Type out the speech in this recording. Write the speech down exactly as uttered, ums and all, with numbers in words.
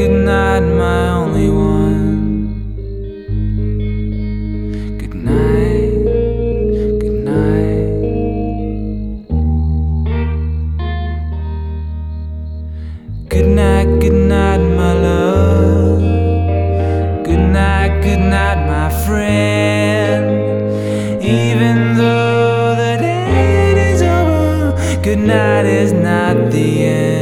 good night, my only one. Good night, good night. Good night, good night, my love. Good night, good night, my friend. Even though the day is over, good night is not the end.